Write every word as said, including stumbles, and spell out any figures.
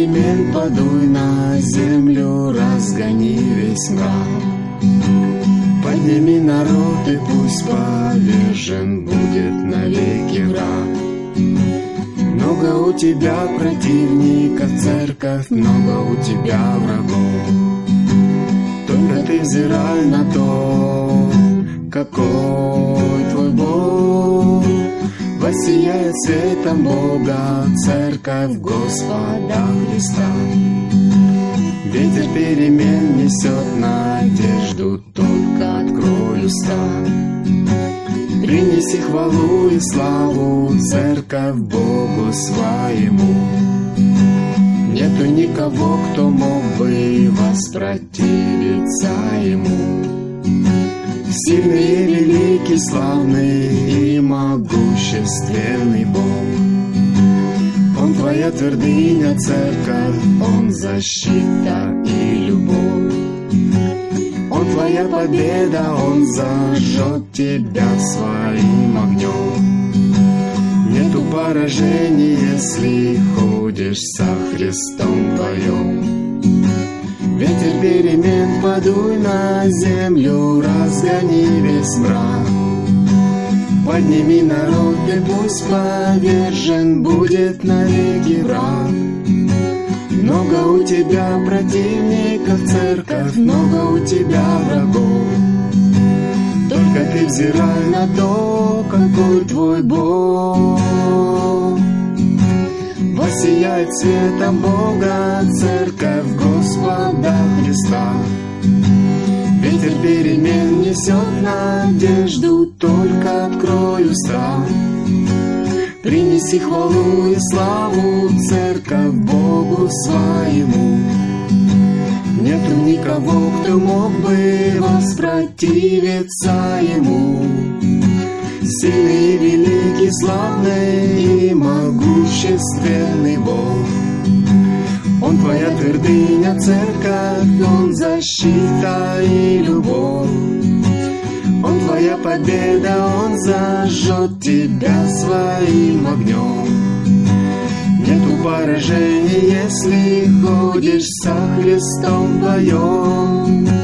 перемен подуй на землю, разгони весь мрак. Подними народ, и пусть повержен будет навеки враг. Много у тебя противников, церковь, много у тебя врагов. Только ты взирай на то, какой твой Бог. Воссияет светом Бога церковь Господа Христа. Ветер перемен несет надежду, только открой уста. Принеси хвалу и славу церковь Богу своему. Нету никого, кто мог бы воспротивиться ему. Сильный, великий, славный и могущественный Бог. Он твоя твердыня, церковь, Он защита и любовь. Он твоя победа, Он зажжет тебя своим огнем. Нету поражений, если ходишь со Христом твоем. Ветер перемен подуй на землю, разгони весь мрак. Подними народ, и пусть повержен будет навеки враг. Много у тебя противников, церковь, много у тебя врагов. Только ты взирай на то, какой твой Бог. Воссияет светом Бога церковь Господа Христа. Ветер перемен несет надежду, только открой уста. Принеси хвалу и славу церковь Богу своему. Нету никого, кто мог бы воспротивиться ему. Сильный, великий, славный и могущественный Бог. Он твоя твердыня, церковь, Он защита и любовь. Он твоя победа, Он зажжет тебя своим огнем. Нету поражений, если ходишь со Христом вдвоем.